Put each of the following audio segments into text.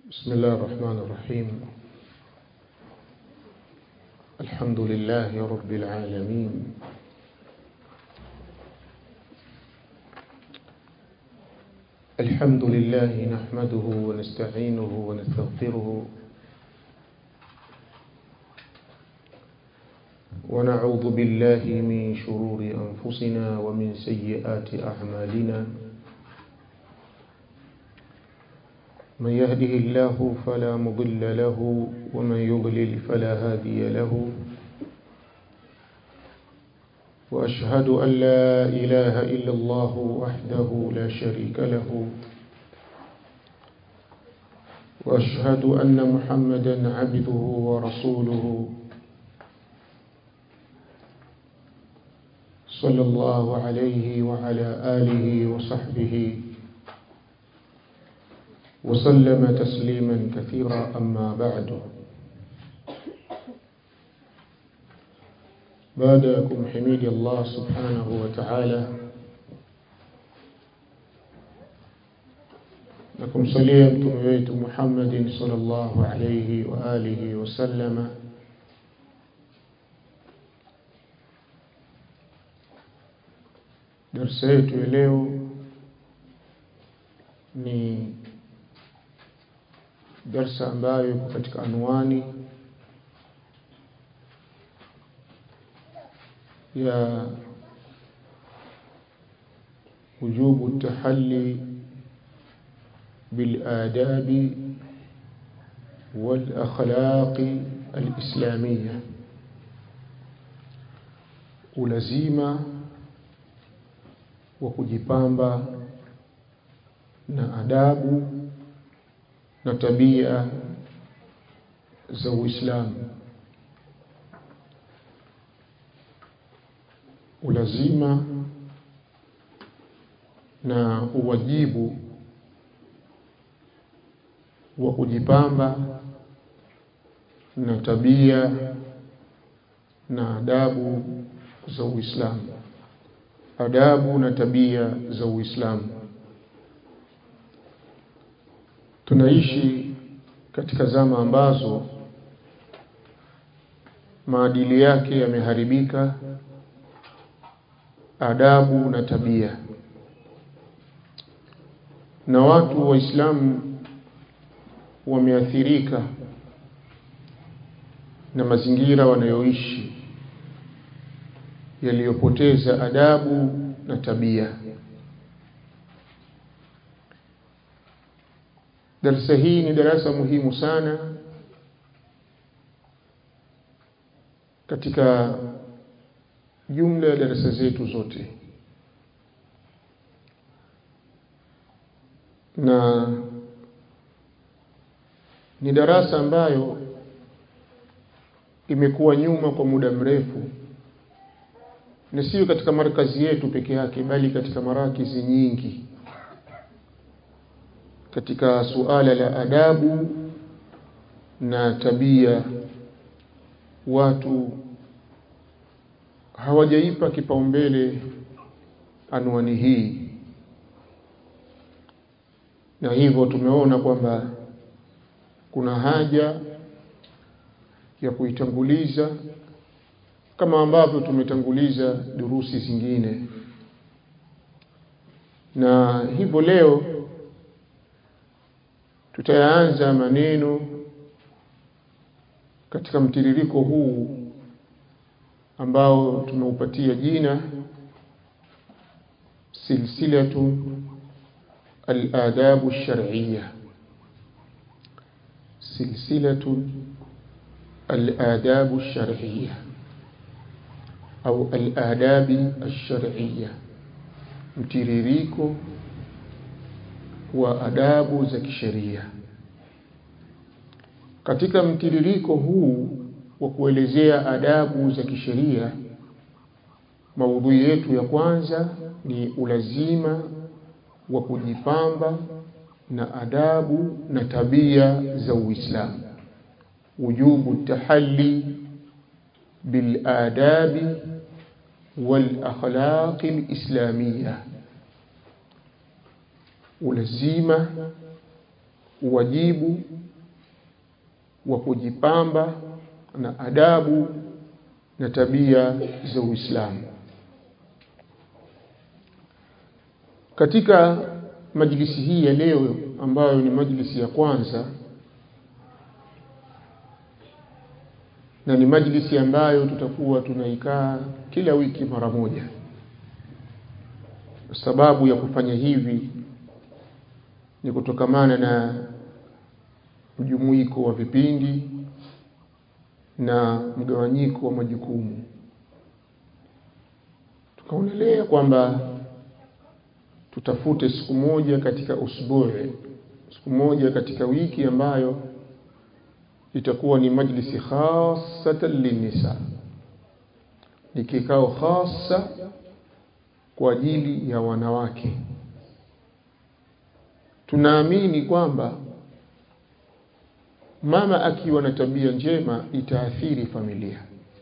بسم الله الرحمن الرحيم. الحمد لله رب العالمين، الحمد لله نحمده ونستعينه ونستغفره ونعوذ بالله من شرور أنفسنا ومن سيئات أعمالنا. من يهده الله فلا مضل له ومن يضلل فلا هادي له، وأشهد أن لا إله إلا الله وحده لا شريك له، وأشهد أن محمدا عبده ورسوله صلى الله عليه وعلى آله وصحبه وسلم تسليما كثيرا. أما بعد، بعدكم حميد الله سبحانه وتعالى، لكم صليتم ويت محمد صلى الله عليه وآله وسلم. Darsa yetu leo ni darsa ambayo katika anwani ya wujubu tahalli bil adabi wal akhlaqi al islamiyya, ulazima wa kujipamba na adabu na tabia za Uislamu. Ulazima na uwajibu wa kujipamba na tabia na adabu za Uislamu. Adabu na tabia za Uislamu. Tunaishi katika zama ambazo maadili yake yameharibika, adabu na tabia, na watu Waislamu wameathirika na mazingira wanayoishi yaliyopoteza adabu na tabia. Darasa hii ni darasa muhimu sana katika jumla ya darasa zetu zote, na ni darasa ambayo imekuwa nyuma kwa muda mrefu, na sio katika markazi yetu peke yake, bali katika marakizi nyingi. Katika suala la adabu na tabia, watu hawajaipa kipaumbele anwani hii, na hivyo tumeona kwamba kuna haja ya kuitanguliza kama ambavyo tumetanguliza durusi zingine. Na hivyo leo tutaanza maneno katika mtiririko huu ambao tumeupatia jina silsilatu al-adabu ash-shar'iyya. Silsilatu al-adabu ash-shar'iyya au al-adabi ash-shar'iyya, mtiririko wa adabu za kisheria. Katika mtiririko huu wa kuelezea adabu za kisheria, maudhui yetu ya kwanza ni ulazima wa kujipamba na adabu na tabia za Uislamu. Wujubu tahalli bil adabi wal akhlaqi al islamiyya, ulazima wajibu wa kujipamba na adabu na tabia za Uislamu. Katika majlisi hii ya leo ambayo ni majlisi ya kwanza na ni majlisi ambayo tutakuwa tunaikaa kila wiki mara moja, sababu ya kufanya hivi ni kutokamana na mjumuiko wa vipindi na mgawanyiko wa majukumu. Tukaonelea kwamba tutafute siku moja katika usbu'i, siku moja katika wiki ambayo itakuwa ni majlisi khassatan linisa, ni kikao khassa kwa ajili ya wanawake. Tunaamini kwamba mama akiwa na tabia njema itaathiri familia,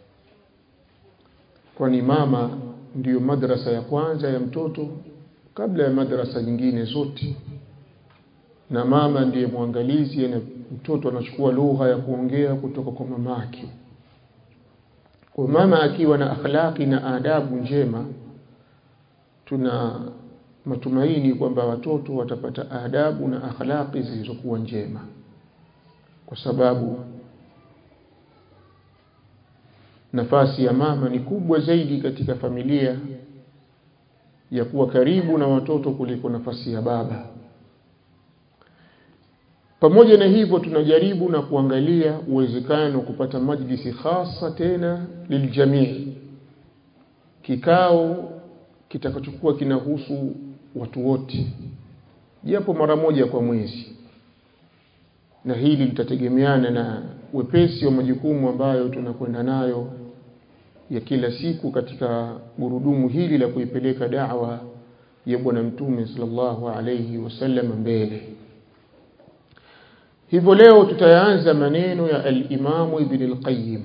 kwani mama ndiyo madrasa ya kwanza ya mtoto kabla ya madrasa nyingine zote, na mama ndiye muangalizi, na mtoto anachukua lugha ya kuongea kutoka kwa mamake. Kwa mama akiwa na akhlaqi na adabu njema, tuna matumaini kwamba watoto watapata adabu na akhlaqi zilizokuwa njema, kwa sababu nafasi ya mama ni kubwa zaidi katika familia ya kuwa karibu na watoto kuliko nafasi ya baba. Pamoja na hivyo, tunajaribu na kuangalia uwezekano kupata majlisi khasa tena liljamii, kikao kitakachokuwa kinahusu watu wote japo mara moja kwa mwezi, na hili litategemeana na wepesi wa majukumu ambayo tunakwenda nayo ya kila siku katika gurudumu hili la kuipeleka da'wa ya Bwana Mtume sallallahu alayhi wasallam mbele. Hivyo leo tutaanza maneno ya al-Imam Ibn al-Qayyim,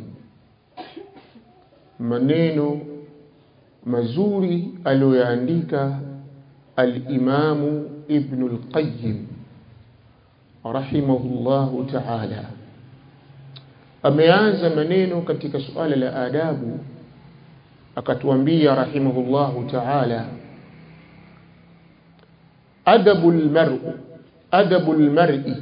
maneno mazuri aliyoandika al-Imam Ibn al-Qayyim rahimahullahu ta'ala. Ameanza maneno katika suala la adabu, akatuambia rahimahullahu ta'ala, adabul mar'i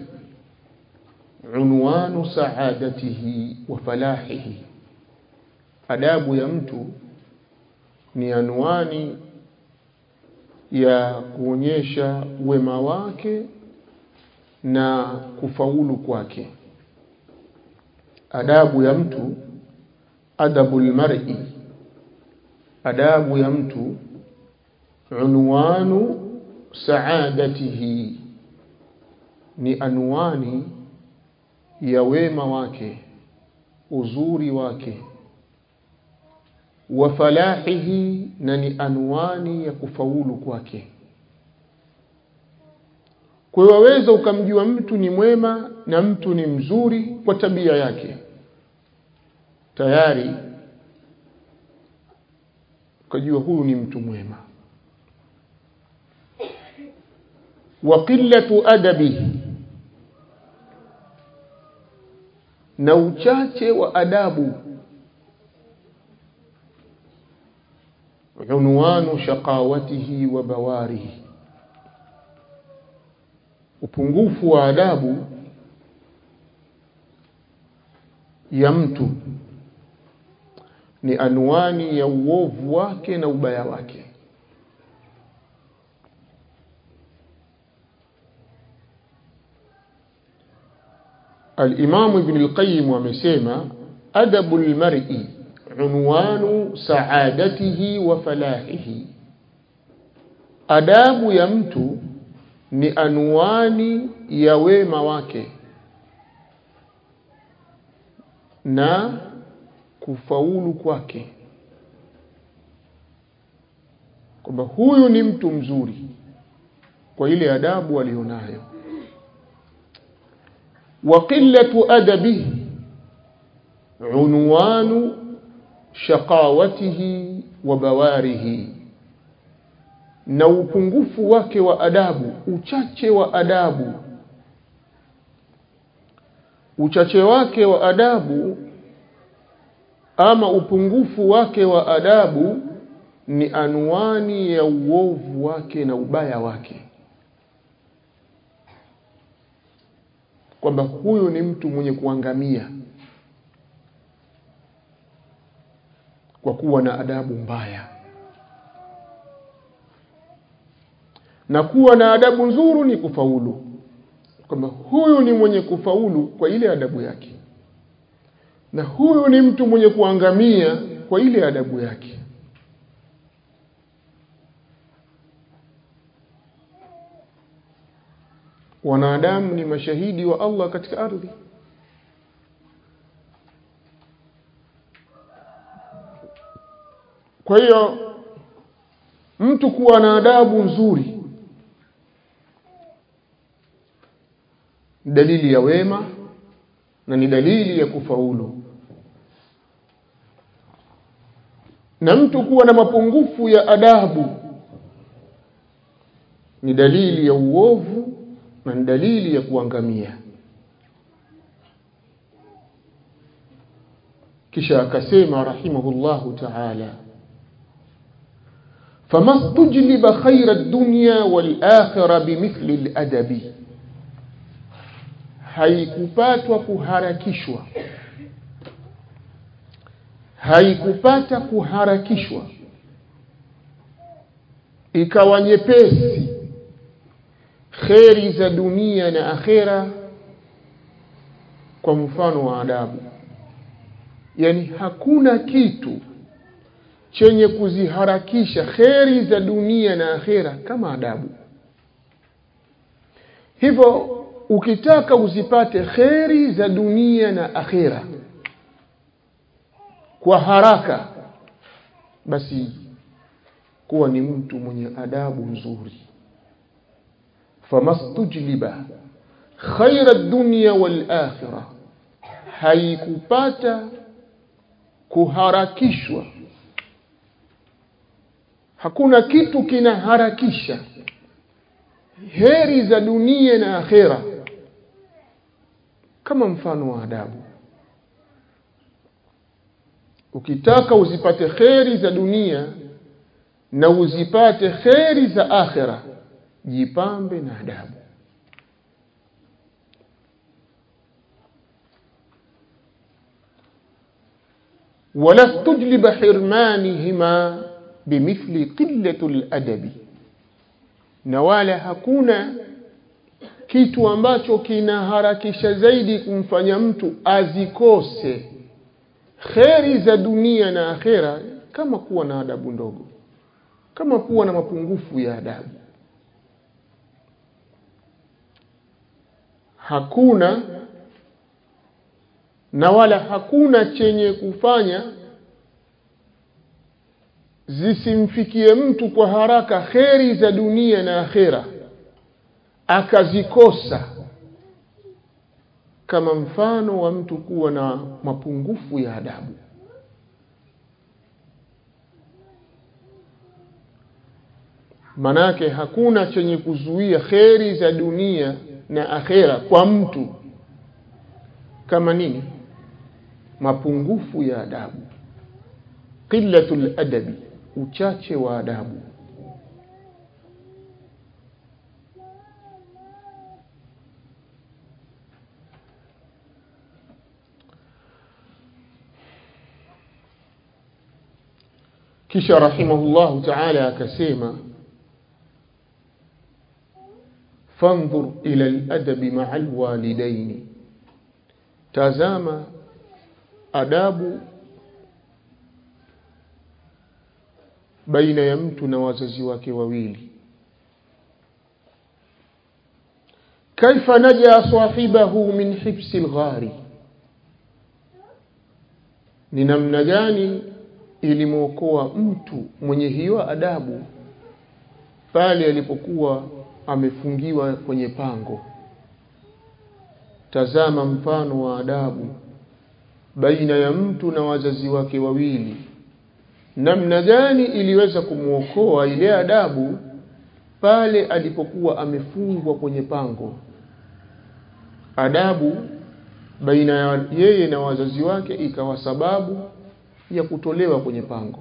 unwanu sa'adatihi wa falahihi. Adabu ya mtu ni anwani ya kuonyesha wema wake na kufaulu kwake. Adabu ya mtu, adabul mar'i, adabu ya mtu unwanu sa'adatihi, ni anwani ya wema wake, uzuri wake, wa falahihi, na ni anwani ya kufaulu kwake. Kwa hiyo waweza ukamjua mtu ni mwema na mtu ni mzuri kwa tabia yake, tayari ukajua huyu ni mtu mwema. Wa qillatu adabihi, na uchache wa adabu, unwanu shaqawatihi wa bawarihi. Upungufu wa adabu ya mtu ni anwani ya uovu wake na ubaya wake. Al-Imam Ibn al-Qayyim amesema adabul mar'i unwanu sa'adatihi wa falahihi. Adabu ya mtu ni anwani ya wema wake na kufaulu kwake, kwamba huyu ni mtu mzuri kwa ile adabu alionayo. Wa qillatu adabihi unwanu shaqawatihi wa bawarihi, na upungufu wake wa adabu, uchache wa adabu uchache wake wa adabu ama upungufu wake wa adabu ni anwani ya uovu wake na ubaya wake, kwamba huyo ni mtu mwenye kuangamia kwa kuwa na adabu mbaya. Na kuwa na adabu nzuri ni kufaulu, kwamba huyu ni mwenye kufaulu kwa ile adabu yake, na huyu ni mtu mwenye kuangamia kwa ile adabu yake. Wanadamu ni mashahidi wa Allah katika ardhi. Kwa hiyo mtu kuwa na adabu nzuri dalili ya wema na ni dalili ya kufaulu, na mtu kuwa na mapungufu ya adabu ni dalili ya uovu na ni dalili ya kuangamia. Kisha akasema rahimahullahu ta'ala, famastujliba khayra ad-dunya wal-akhirah bimithli al-adabi, haikupatwa kuharakishwa, haikupata kuharakishwa ikawa nyepesi kheri za dunia na akhera kwa mfano wa adabu. Yani hakuna kitu chenye kuziharakisha kheri za dunia na akhera kama adabu. Hivyo ukitaka uzipate kheri za dunia na akhera kwa haraka, basi kuwa ni mtu mwenye adabu nzuri. Famastujliba khayra ad-dunya wal-akhirah, haikupata kuharakishwa, hakuna kitu kinaharakisha heri za dunia na akhera kama mfano wa adabu. Ukitaka uzipate kheri za dunia na uzipate kheri za akhera, jipambe na adabu. wala tujliba hirmanihima bimithli qillatul adabi, na wala hakuna kitu ambacho kinaharakisha zaidi kumfanya mtu azikose kheri za dunia na akhera kama kuwa na adabu ndogo, kama kuwa na mapungufu ya adabu. Hakuna na wala hakuna chenye kufanya zisimfikie mtu kwa haraka kheri za dunia na akhera akazikosa kama mfano wa mtu kuwa na mapungufu ya adabu. Manake hakuna chenye kuzuia kheri za dunia na akhera kwa mtu kama nini? Mapungufu ya adabu. Qillatul adabi, uchache wa adabu. Kisha rahimahullahu ta'ala akasema, fanzur ila al-adabi ma'a al-walidaini, tazama adabu baina ya mtu na wazazi wake wawili. Kaifa naja sahibahu min hibsi al-ghari, ni namna gani ilimuokoa mtu mwenye hiyo adabu pale alipokuwa amefungiwa kwenye pango. Tazama mfano wa adabu baina ya mtu na wazazi wake wawili, namna gani iliweza kumuokoa ile adabu pale alipokuwa amefungwa kwenye pango. Adabu baina ya yeye na wazazi wake ikawa sababu ya kutolewa kwenye pango.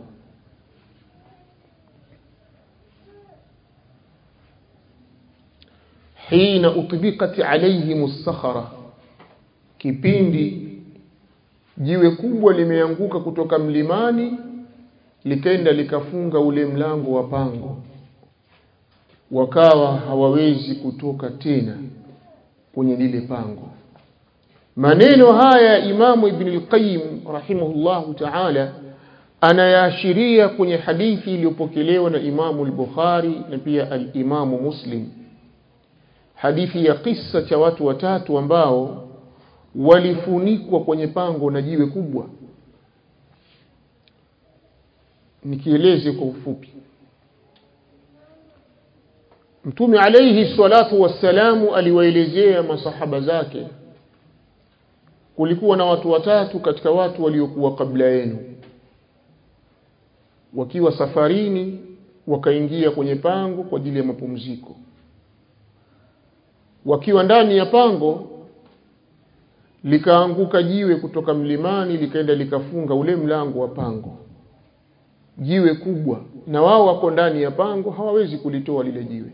Hina utbiqat alayhim as-sakhara, kipindi jiwe kubwa limeanguka kutoka mlimani likaenda likafunga ule mlango wa pango, wakawa hawawezi kutoka tena kwenye lile pango. Maneno haya Imam Ibn al-Qayyim rahimahullahu ta'ala anayaashiria kwenye hadithi iliyopokelewa na Imam al-Bukhari na pia al-Imam Muslim, hadithi ya kisa cha watu watatu ambao walifunikwa kwenye pango na jiwe kubwa. Nikieleze kwa ufupi. Mtume alayhi salatu wassalamu aliwaelezea masahaba zake, kulikuwa na watu watatu katika watu waliokuwa kabla yenu, wakiwa safarini wakaingia kwenye pango kwa ajili ya mapumziko. Wakiwa ndani ya pango likaanguka jiwe kutoka mlimani likaenda likafunga ule mlango wa pango, jiwe kubwa, na wao wako ndani ya pango hawawezi kulitoa lile jiwe.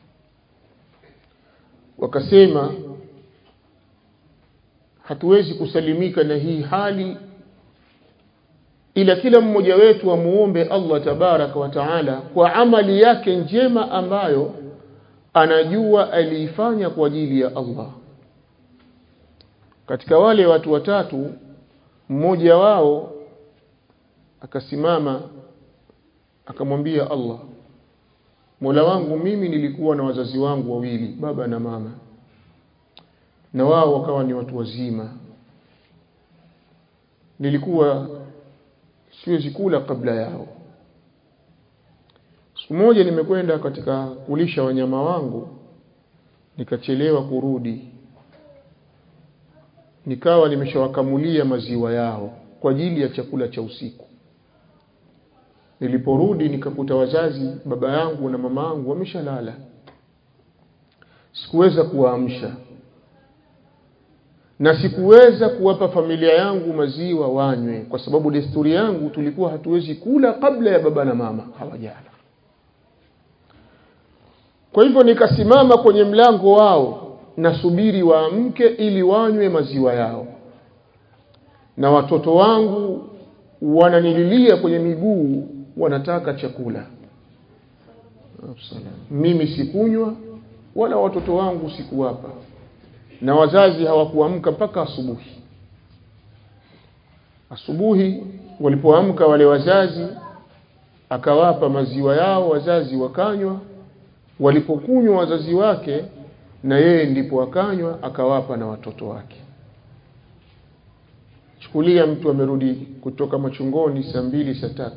Wakasema hatuwezi kusalimika na hii hali, ila kila mmoja wetu amuombe Allah tabaraka wa taala kwa amali yake njema ambayo anajua aliifanya kwa ajili ya Allah. Katika wale watu watatu mmoja wao akasimama akamwambia Allah, Mola wangu, mimi nilikuwa na wazazi wangu wawili, baba na mama, na wao wakawa ni watu wazima, nilikuwa siwezi kula kabla yao. Siku moja nimekwenda katika kulisha wanyama wangu, nikachelewa kurudi, nikawa nimeshawakamulia maziwa yao kwa ajili ya chakula cha usiku. Niliporudi nikakuta wazazi, baba yangu na mama yangu, wameshalala. Sikuweza kuwaamsha na sikuweza kuwapa familia yangu maziwa wanywe, kwa sababu desturi yangu tulikuwa hatuwezi kula kabla ya baba na mama hawajala. Kwa hivyo nikasimama kwenye mlango wao nasubiri waamke ili wanywe maziwa yao, na watoto wangu wananililia kwenye miguu wanataka chakula. Mimi sikunywa wala watoto wangu sikuwapa, na wazazi hawakuamka mpaka asubuhi. Asubuhi walipoamka wale wazazi, akawapa maziwa yao, wazazi wakanywa. Walipokunywa wazazi wake, na yeye ndipo akanywa, akawapa na watoto wake. Chukulia mtu amerudi kutoka machungoni saa 2 saa 3,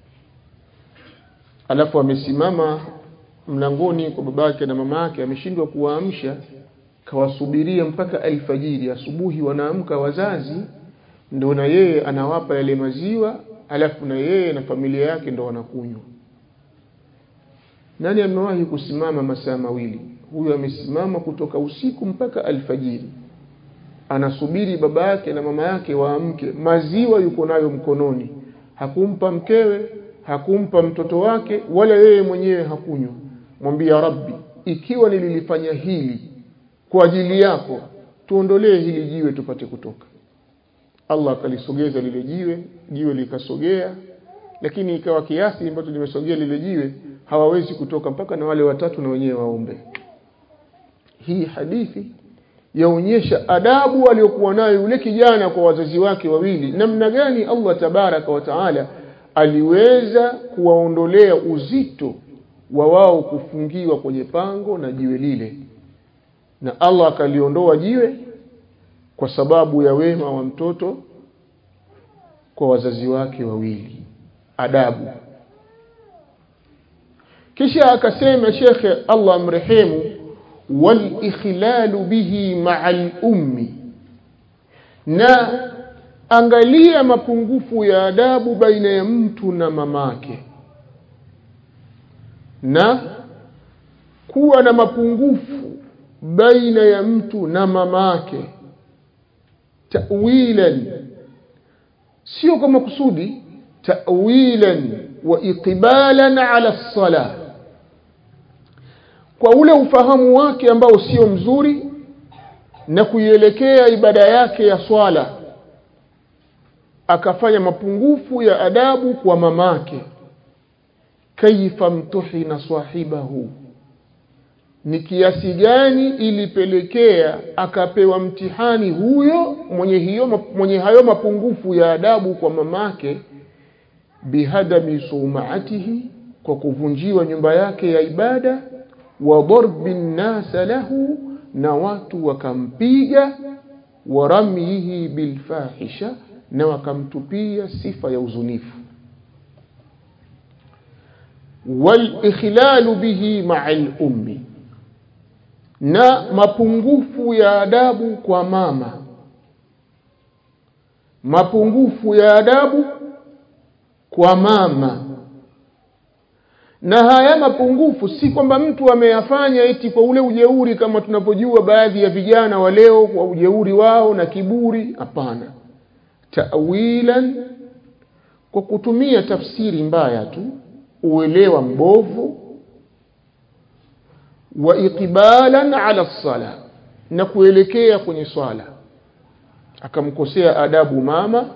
alafu amesimama mlangoni kwa babake na mamake, ameshindwa kuwaamsha, kawasubiria mpaka alfajiri. Asubuhi wanaamka wazazi, ndio na yeye anawapa yale maziwa, alafu na yeye na familia yake ndio wanakunywa. Nani amewahi kusimama masaa mawili? Huyo amesimama kutoka usiku mpaka alfajiri, anasubiri baba yake na mama yake waamke, maziwa yuko nayo mkononi, hakumpa mkewe, hakumpa mtoto wake, wala yeye mwenyewe hakunywa. Mwambia Rabbi, ikiwa nililifanya hili kwa ajili yako, tuondolee hili jiwe tupate kutoka. Allah akalisogeza lile jiwe likasogea, lakini ikawa kiasi ambacho limesogea lile jiwe hawawezi kutoka mpaka na wale watatu na wenyewe waombe. Hii hadithi yaonyesha adabu aliyokuwa nayo yule kijana kwa wazazi wake wawili, namna gani Allah tabaraka wa taala aliweza kuwaondolea uzito wa wao kufungiwa kwenye pango na jiwe lile, na Allah akaliondoa jiwe kwa sababu ya wema wa mtoto kwa wazazi wake wawili. Adabu. Kisha akasema Sheikh Allah mrehemu, wal ikhlalu bihi ma'al ummi, na angalia mapungufu ya adabu baina ya mtu na mamake, na kuwa na mapungufu baina ya mtu na mamake. ta'wilan, sio kama kusudi, ta'wilan wa iqbalan ala as-salah, kwa ule ufahamu wake ambao sio mzuri na kuielekea ibada yake ya swala akafanya mapungufu ya adabu kwa mamake. Kaifa mtuhina sahibahu, ni kiasi gani ilipelekea akapewa mtihani huyo mwenye hayo mapungufu ya adabu kwa mamake, bihadami sumaatihi, kwa kuvunjiwa nyumba yake ya ibada, wa darbin nas lahu, na watu wakampiga, wa ramyihi bilfahisha, na wakamtupia sifa ya uzunifu, wal ikhlalu bihi ma'al ummi, na mapungufu ya adabu kwa mama, mapungufu ya adabu kwa mama. Na haya mapungufu si kwamba mtu ameyafanya eti kwa ule ujeuri kama tunapojua baadhi ya vijana wa leo kwa ujeuri wao na kiburi. Hapana, ta'wilan, kwa kutumia tafsiri mbaya tu, uelewa mbovu, wa iqbalan ala as-sala, na kuelekea kwenye swala akamkosea adabu mama.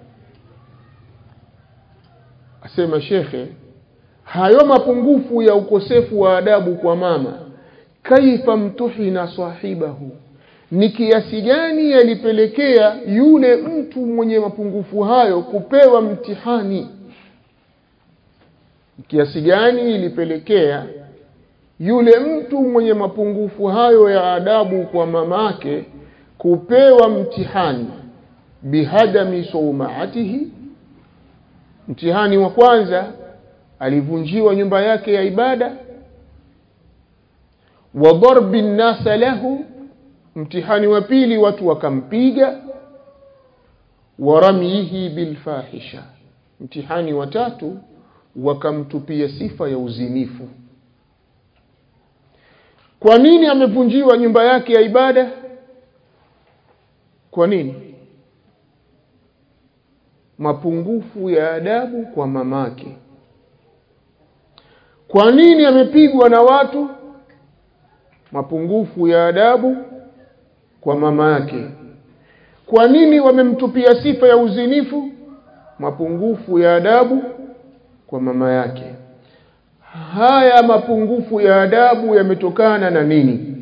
Asema shekhe, hayo mapungufu ya ukosefu wa adabu kwa mama, kaifa mtuhina sahibahu, ni kiasi gani yalipelekea yule mtu mwenye mapungufu hayo kupewa mtihani. Kiasi gani ilipelekea yule mtu mwenye mapungufu hayo ya adabu kwa mamake kupewa mtihani, bihadami sumaatihi. Mtihani wa kwanza, alivunjiwa nyumba yake ya ibada, wa darbin nas lahu, mtihani wa pili watu wakampiga, wa ramyihi bilfahisha, mtihani wa tatu wakamtupia sifa ya uzinifu. Kwa nini amevunjiwa nyumba yake ya ibada? Kwa nini? Mapungufu ya adabu kwa mamake. Kwa nini amepigwa na watu? Mapungufu ya adabu kwa mamake. Kwa nini wamemtupia sifa ya uzinifu? Mapungufu ya adabu kwa mama yake. Haya mapungufu ya adabu yametokana na nini?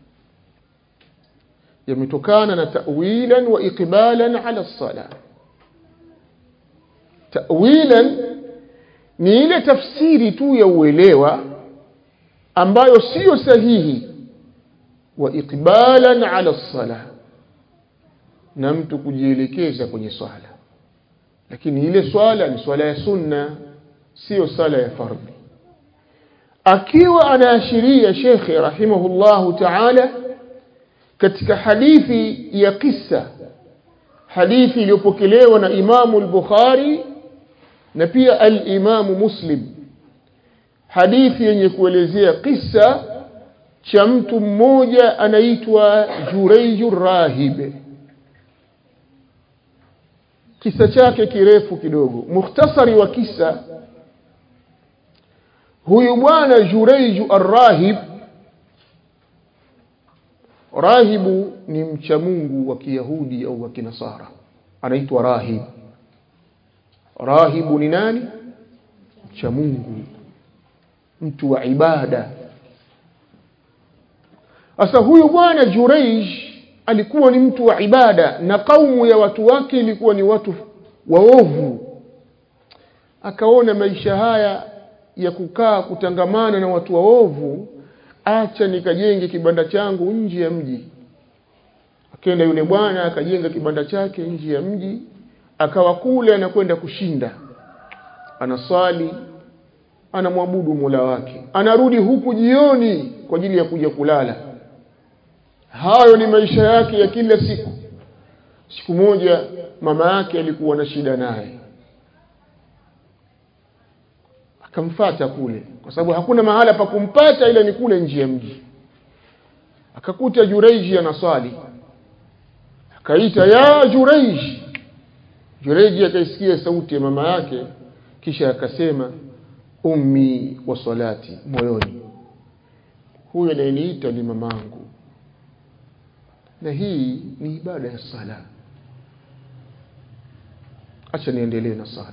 Yametokana na ta'wilan wa iqbalan ala as-salah. Ta'wilan ni ile tafsiri tu ya uelewa ambayo sio sahihi, wa iqbalan ala as-salah, na mtu kujielekeza kwenye swala, lakini ile swala ni swala ya sunna, sio swala ya fardhi. Akiwa anaashiria Sheikh rahimahullahu ta'ala katika hadithi ya kisa, hadithi iliyopokelewa na Imamu al-Bukhari na pia al-Imamu Muslim, hadithi yenye kuelezea kisa cha mtu mmoja anaitwa Jurayjur Rahib. Kisa chake kirefu kidogo. Mukhtasari wa kisa, huyu bwana Jurayj ar-Rahib, rahibu ni mcha Mungu wa Kiyahudi au wa Kinasara, anaitwa rahib. Rahibu ni nani? Mcha Mungu, mtu wa ibada. Sasa huyu bwana Jurayj alikuwa ni mtu wa ibada, na kaumu ya watu wake ilikuwa ni watu waovu. Akaona maisha haya ya kukaa kutangamana na watu waovu, acha nikajenge kibanda changu nje ya mji. Akaenda yule bwana akajenga kibanda chake nje ya mji, akawa kule anakwenda kushinda, anasali, anamwabudu Mola wake, anarudi huku jioni kwa ajili ya kuja kulala. Hayo ni maisha yake ya kila siku. Siku moja mama yake alikuwa na shida naye, akamfuata kule kwa sababu hakuna mahala pa kumpata ila ni kule nje ya mji. Akakuta Jurayj anaswali, kaita ya Jureij. Jureij akaisikia sauti ya mama yake, kisha akasema ummi wa salati moyoni, huyo anayeniita ni mamangu na hii ni ibada ya sala, acha niendelee na sala.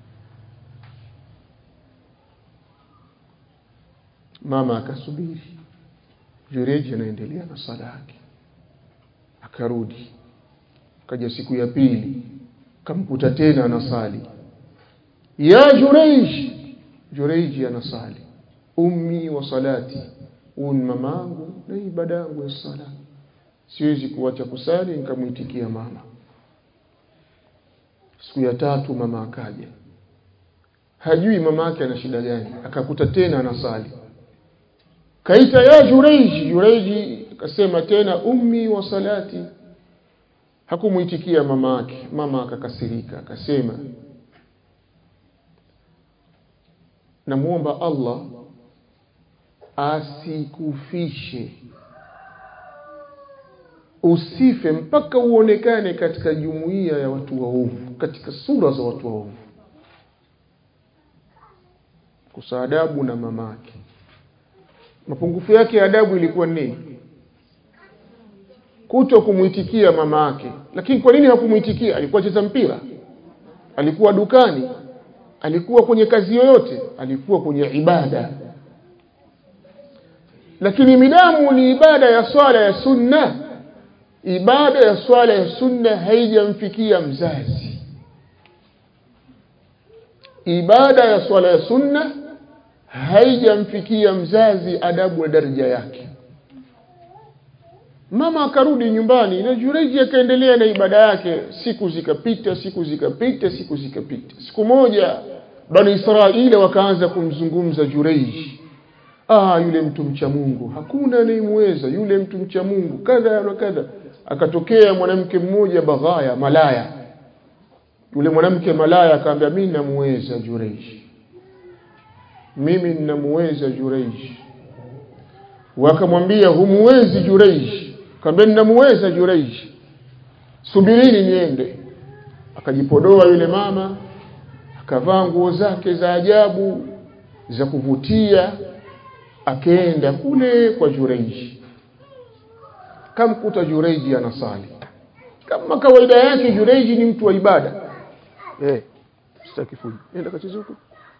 Mama akasubiri, Jureij anaendelea na sala yake. Akarudi, kaja siku ya pili, kamkuta tena anasali. Ya Jureij, Jureij anasali ummi wa salati, mamangu na ibada yangu ya sala, siwezi kuacha kusali nikamuitikia mama. Siku ya tatu mama akaja, hajui mama yake ana shida gani, akakuta tena anasali. Kaita ya Jureij, Jureij akasema tena ummi wa salati, hakumuitikia mama yake. Mama akakasirika, akasema namuomba Allah asikufishe, usife mpaka uonekane katika jumuiya ya watu waovu, katika sura za watu waovu. Kusaadabu na mamake. Mapungufu yake ya adabu ilikuwa nini? Kuto kumuitikia mamake. Lakini kwa nini hakumuitikia? Alikuwa cheza mpira, alikuwa dukani, alikuwa kwenye kazi yoyote, alikuwa kwenye ibada. Lakini midamu ni ibada ya swala ya sunna, ibada ya swala ya sunna haijamfikia mzazi. Ibada ya swala ya sunna haijamfikia mzazi adabu na daraja yake. Mama akarudi nyumbani na Jureij akaendelea na ibada yake. Siku zikapita, siku zikapita, siku zikapita. Siku moja Bani Israeli wakaanza kumzungumza Jureij. Yule mtu mcha Mungu, hakuna anayemweza, yule mtu mcha Mungu, kadha na kadha. Akatokea mwanamke mmoja baghaya, malaya. Yule mwanamke malaya akamwambia mimi namuweza Jureij, mimi ninamuweza Jureij. Wakamwambia humuwezi Jureij, akamwambia ninamuweza Jureij, subirini niende. Akajipodoa yule mama, akavaa nguo zake za ajabu za kuvutia, akaenda kule kwa Jureij. Kamkuta Jureij anasali. Kama kawaida yake Jureij ni mtu wa ibada. Sitaki fujo. Nenda kacheze huko.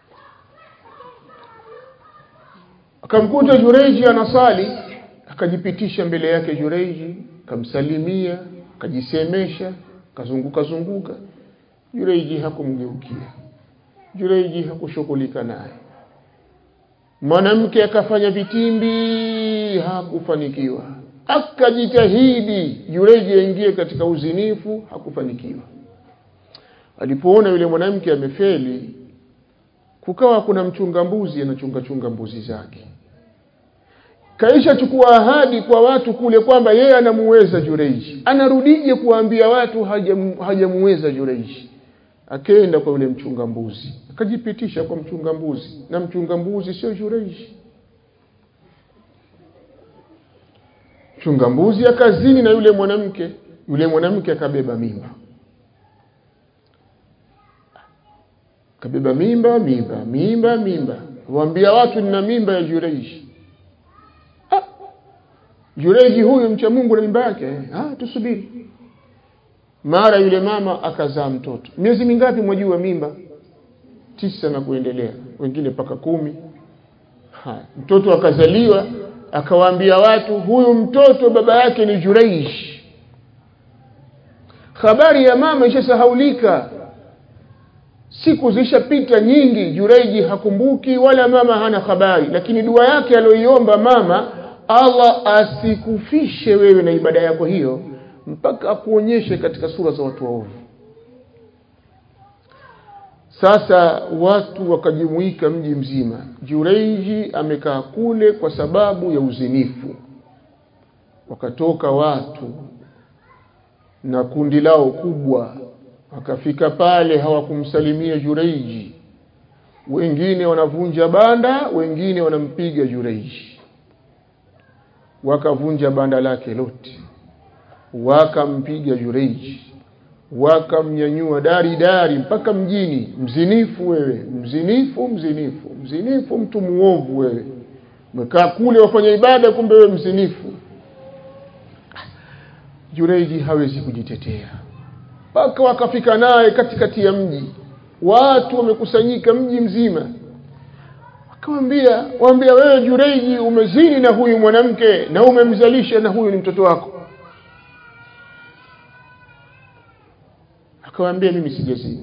Akamkuta Jureij anasali, akajipitisha mbele yake Jureij, kamsalimia, akajisemesha, kazunguka zunguka. Jureij hakumgeukia, Jureij hakushughulika naye. Mwanamke akafanya vitimbi, hakufanikiwa. Akajitahidi Jureij aingie katika uzinifu, hakufanikiwa. Alipoona yule mwanamke amefeli, kukawa kuna mchunga mbuzi anachunga mbuzi zake. Kaisha chukua ahadi kwa watu kule kwamba yeye anamuweza Jureij. Anarudije kuambia watu hajamuweza Jureij? Akaenda kwa yule mchunga mbuzi, akajipitisha kwa mchunga mbuzi, na mchunga mbuzi sio Jureij. Mchunga mbuzi akazini na yule mwanamke akabeba mimba. Kabeba mimba. Waambia watu nina mimba ya Jureij. Jureij huyu mcha Mungu na mimba yake. Tusubiri. Mara yule mama akazaa mtoto. Miezi mingapi mwajua mimba? 9 na kuendelea, wengine mpaka 10. Mtoto akazaliwa, akawaambia watu huyu mtoto baba yake ni Jureij. Habari ya mama ishasahaulika. Siku zishapita nyingi, Jureij hakumbuki wala mama hana habari. Lakini dua yake aliyoiomba mama, Allah asikufishe wewe na ibada yako hiyo mpaka akuonyeshe katika sura za watu waovu. Sasa watu wakajumuika mji mzima. Jureij amekaa kule kwa sababu ya uzinifu. Wakatoka watu na kundi lao kubwa, wakafika pale, hawakumsalimia Jureij. Wengine wanavunja banda, wengine wanampiga Jureij. Wakavunja banda lake lote, wakampiga Jureij, wakamnyanyua dari mpaka mjini. Mzinifu wewe, mzinifu, mtu muovu wewe, umekaa kule wafanya ibada, kumbe wewe mzinifu. Jureij hawezi kujitetea, mpaka wakafika naye katikati ya mji, watu wamekusanyika mji mzima. Waambia wewe Jureij, umezini na huyu mwanamke na umemzalisha na huyu ni mtoto wako. Akamwambia mimi sijazini.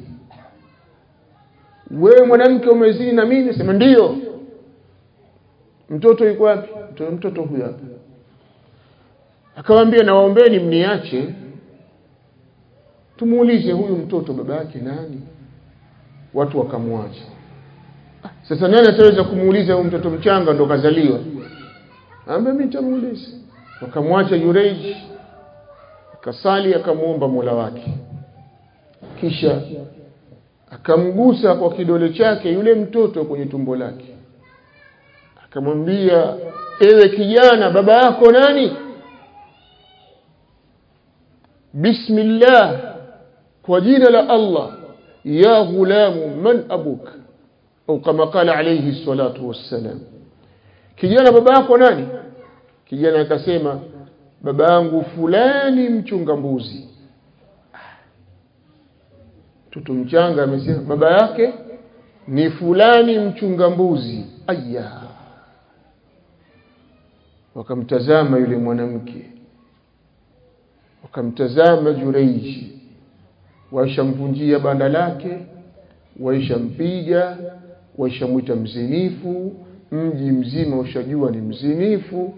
Wewe mwanamke umezini na mimi? Sema ndio. Mtoto yuko wapi? Mtoto huyu hapa. Akamwambia nawaombeni mniache tumuulize huyu mtoto baba yake nani. Watu wakamwacha. Sasa nani ataweza kumuuliza huyu mtoto mchanga ndo kazaliwa? Ambe mimi nitamuuliza. Wakamwacha Jureij, akasali akamuomba Mola wake. Kisha akamgusa kwa kidole chake yule mtoto kwenye tumbo lake. Akamwambia, ewe kijana, baba yako nani? Bismillah, kwa jina la Allah. Ya ghulamu, man abuk? Au kama qala alayhi salatu wassalam. Kijana, baba yako nani? Kijana akasema, baba yangu fulani mchunga mbuzi. Mtoto mchanga amesema baba yake ni fulani mchunga mbuzi. Aya. Wakamtazama yule mwanamke, wakamtazama Jureij, waishamvunjia banda lake, waishampiga, waishamuita mzinifu, mji mzima ushajua ni mzinifu.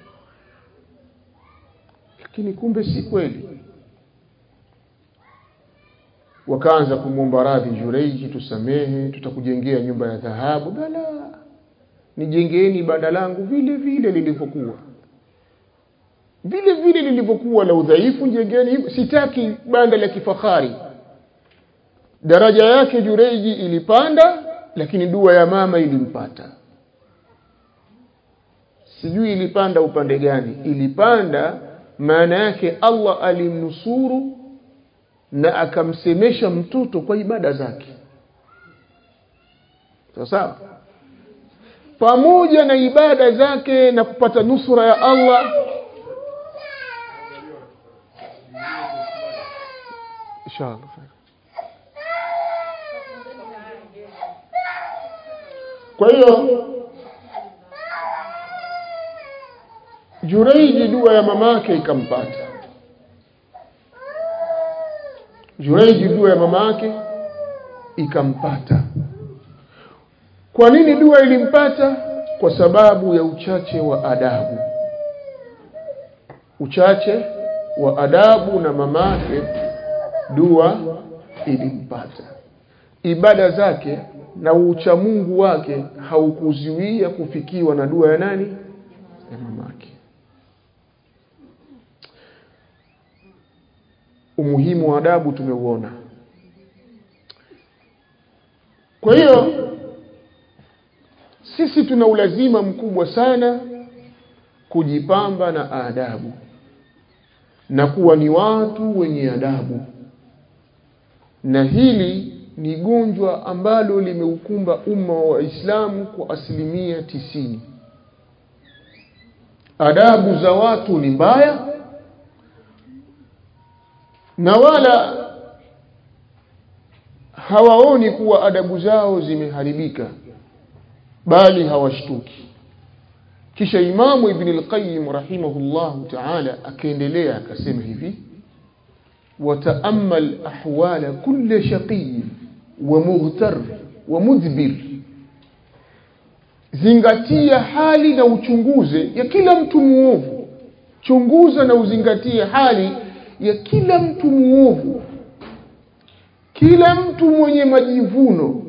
Lakini kumbe si kweli. Wakaanza kumwomba radhi Jureij, tusamehe, tutakujengea nyumba ya dhahabu. Bala, nijengeeni banda langu vile vile lilivyokuwa. Vile vile lilivyokuwa la udhaifu, jengeni. Sitaki banda la kifahari. Daraja yake Jureij ilipanda, lakini dua ya mama ilimpata. Sijui ilipanda upande gani. Ilipanda maana yake Allah alimnusuru na akamsemesha mtoto kwa ibada zake. Sawa? Pamoja na ibada zake na kupata nusura ya Allah, inshallah. Kwa hiyo Jureij dua ya mamake ikampata. Jureij dua ya mamake ikampata. Kwa nini dua ilimpata? Kwa sababu ya uchache wa adabu. Uchache wa adabu na mamake, dua ilimpata. Ibada zake na uchamungu wake haukuzuia kufikiwa na dua ya nani? Ya mamake. Umuhimu wa adabu tumeuona. Kwa hiyo sisi tuna ulazima mkubwa sana kujipamba na adabu na kuwa ni watu wenye adabu. Na hili ni gonjwa ambalo limeukumba umma wa Uislamu kwa 90%. Adabu za watu ni mbaya, na wala hawaoni kuwa adabu zao zimeharibika, bali hawashtuki. Kisha Imamu Ibn al-Qayyim rahimahullahu ta'ala akaendelea akasema hivi: wata'ammal ahwala kulli shaqi wa mughtar wa mudbir, zingatia hali na uchunguze ya kila mtu muovu. Chunguza na uzingatie hali ya kila mtu muovu, kila mtu mwenye majivuno,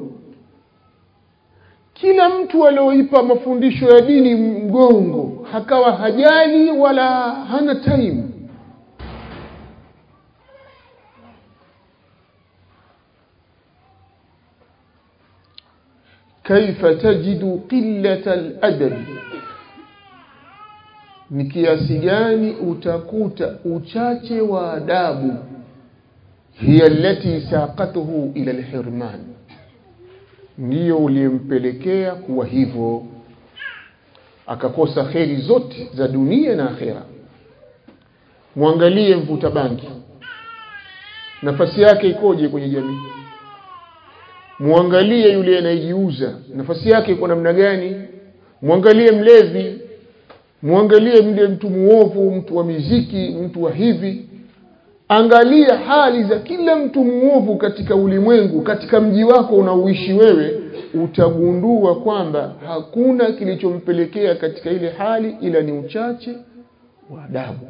kila mtu alioipa mafundisho ya dini mgongo, hakawa hajali wala hana time. كيف تجد قلة الأدب ni kiasi gani utakuta uchache wa adabu hiya allati saqatuhu ila alhirman, ndio ulimpelekea kuwa hivyo akakosa kheri zote za dunia na akhera. Muangalie mvuta bangi, nafasi yake ikoje kwenye jamii? Muangalie yule anayejiuza, nafasi yake iko namna gani? Muangalie mlevi, muangalie mtu muovu, mtu wa muziki, mtu wa hivi. Angalia hali za kila mtu muovu katika ulimwengu, katika mji wako unaoishi wewe, utagundua kwamba hakuna kilichompelekea katika ile hali ila ni uchache wa adabu.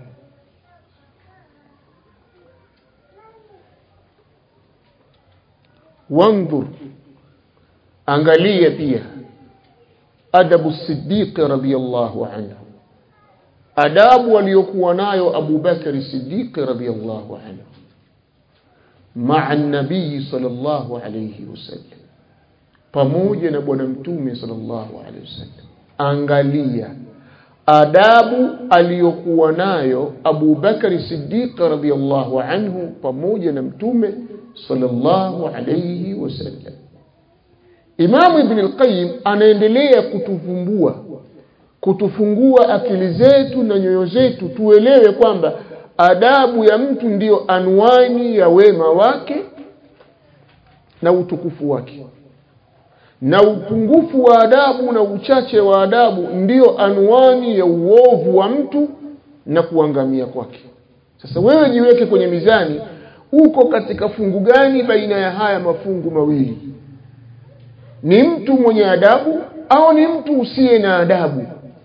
Wanzur, angalia pia adabu Siddiq radhiyallahu anhu, adabu aliyokuwa nayo Abu Bakr Siddiq radhiyallahu anhu ma'a an-nabii sallallahu alayhi wasallam, pamoja na bwana mtume sallallahu alayhi wasallam. Angalia adabu aliyokuwa nayo Abu Bakr Siddiq radhiyallahu anhu pamoja na mtume sallallahu alayhi wasallam. Imam Ibn al-Qayyim anaendelea kutufungua akili zetu na nyoyo zetu tuelewe kwamba adabu ya mtu ndiyo anwani ya wema wake na utukufu wake, na upungufu wa adabu na uchache wa adabu ndiyo anwani ya uovu wa mtu na kuangamia kwake. Sasa wewe jiweke kwenye mizani, uko katika fungu gani baina ya haya mafungu mawili? Ni mtu mwenye adabu au ni mtu usiye na adabu?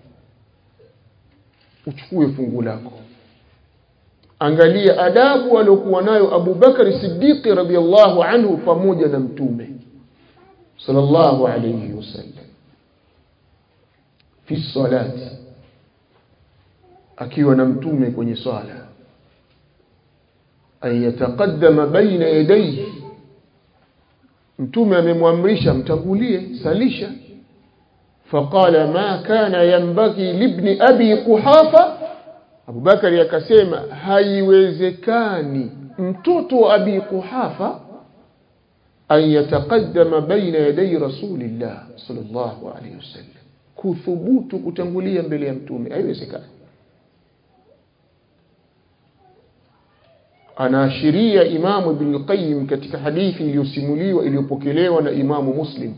Uchukue fungu lako. Angalia adabu aliyokuwa nayo Abu Bakr Siddiq radhiyallahu anhu pamoja na mtume sallallahu alayhi wasallam fi salati, akiwa na mtume kwenye swala, ay yataqaddama baina yadayhi, mtume amemwamrisha mtangulie salisha. Faqala ma kana yanbaghi libni abi Quhafa, Abu Bakari akasema haiwezekani mtoto wa Abi Quhafa an yataqaddama baina yaday Rasulillah sallallahu alayhi wasallam, kuthubutu kutangulia mbele ya mtume, haiwezekani. Anaashiria Imam Ibn al-Qayyim katika hadithi iliyosimuliwa iliyopokelewa na Imam Muslim.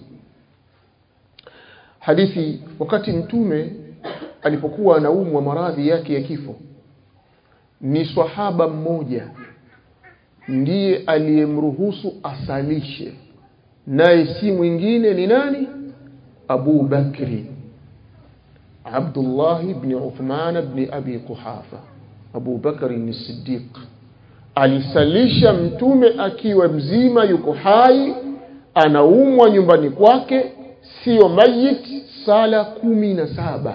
Hadithi wakati mtume alipokuwa anaumwa maradhi yake ya kifo, ni sahaba mmoja ndiye aliyemruhusu asalishe, naye si mwingine ni nani? Abu Bakri Abdullah ibn Uthman ibn Abi Quhafa. Abu Bakr as-Siddiq alisalisha mtume akiwa mzima, yuko hai, anaumwa nyumbani kwake, sio mayit, sala 17.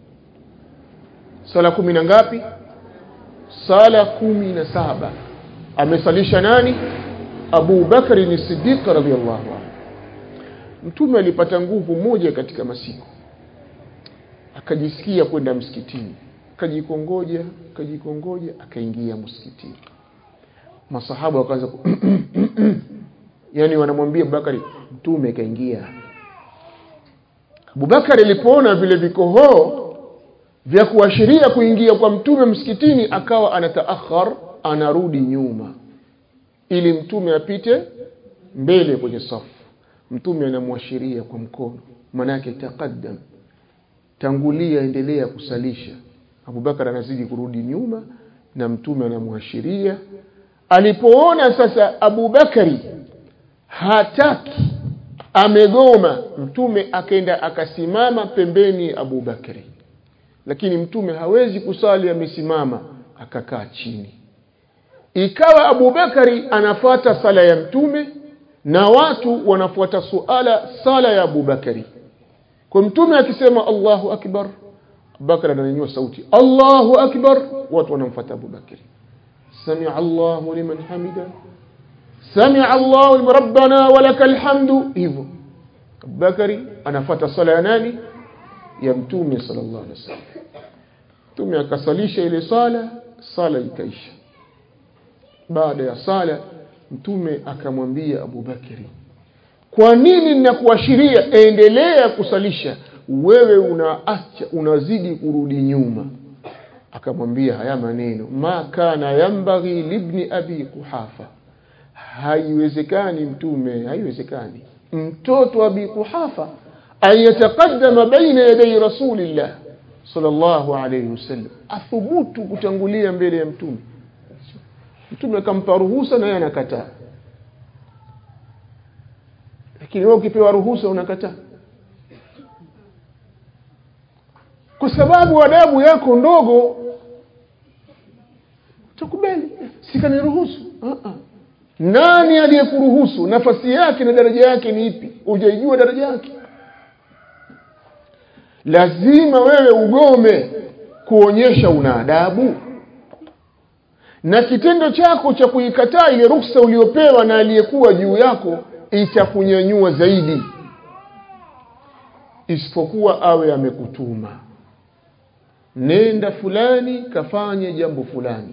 Sala 10 na ngapi? Sala 17. Amesalisha nani? Abu Bakr as-Siddiq radhiyallahu anhu. Mtume alipata nguvu moja katika masiku, akajisikia kwenda msikitini, akajikongoja, akaingia msikitini. Masahaba wakaanza yani wanamwambia Abu Bakari, mtume kaingia. Abu Bakari alipoona vile vikohoo vya kuashiria kuingia kwa mtume msikitini, akawa anataakhar, anarudi nyuma ili mtume apite mbele kwenye safu. Mtume anamwashiria kwa mkono, maana yake taqaddam, tangulia, endelea kusalisha. Abu Bakar anazidi kurudi nyuma na mtume anamwashiria. Alipoona sasa Abu Bakari hataki, amegoma, mtume akaenda akasimama pembeni Abu Bakari. Lakini mtume hawezi kusali amesimama, akakaa chini. Ikawa Abu Bakari anafuata sala ya mtume na watu wanafuata sala ya Abu Bakari. Kwa mtume akisema Allahu akbar, Abu Bakari ananyanyua sauti Allahu akbar, watu wanamfuata Abu Bakari. Sami'a Allahu liman hamida, Sami'a Allahu rabbana walakal hamdu. Hivyo Abu Bakari anafuata sala ya nani? Ya mtume sallallahu alaihi wasallam. Mtume akasalisha ile sala ikaisha. Baada ya sala Mtume akamwambia Abu Bakari, kwa nini ninakuashiria endelea kusalisha, wewe unaacha unazidi kurudi nyuma? Akamwambia haya maneno, ma kana yambaghi libni abi Quhafa, haiwezekani Mtume, haiwezekani mtoto wa Abi Quhafa ayataqaddama baina yaday Rasulillah sallallahu alayhi wasallam, athubutu kutangulia mbele ya Mtume. Mtume akampa ruhusa na yeye anakataa. Lakini wewe ukipewa ruhusa unakataa, kwa sababu adabu yako ndogo. Tukubali, sikaniruhusu. Nani aliyekuruhusu? Nafasi yake na daraja yake ni ipi? Hujajua daraja yake. Lazima wewe ugome kuonyesha una adabu, na kitendo chako cha kuikataa ile ruhusa uliopewa na aliyekuwa juu yako itakunyanyua zaidi, isipokuwa awe amekutuma, nenda fulani kafanye jambo fulani.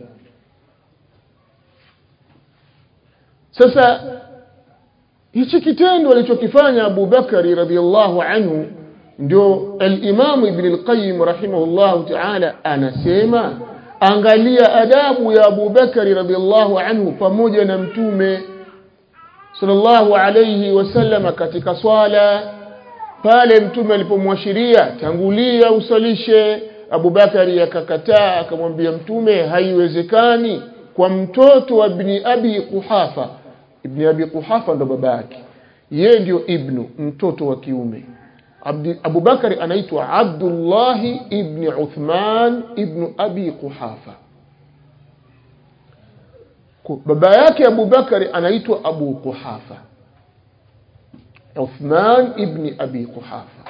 Sasa hichi kitendo alichokifanya Abu Bakari radhiyallahu anhu, ndio al-Imam Ibn al-Qayyim rahimahullah ta'ala anasema, angalia adabu ya Abu Bakari radhiyallahu anhu pamoja na Mtume sallallahu alayhi wasallam katika swala. Pale Mtume alipomwashiria tangulia usalishe, Abu Bakari akakataa, akamwambia Mtume haiwezekani kwa mtoto wa Ibn Abi Quhafa. Ibn Abi Quhafa ndo babake, yeye ndio ibnu, mtoto wa kiume. Abu Bakari anaitwa Abdullah ibn Uthman ibn Abi Quhafa. Baba yake Abu Bakari anaitwa Abu Quhafa, Uthman ibn Abi Quhafa.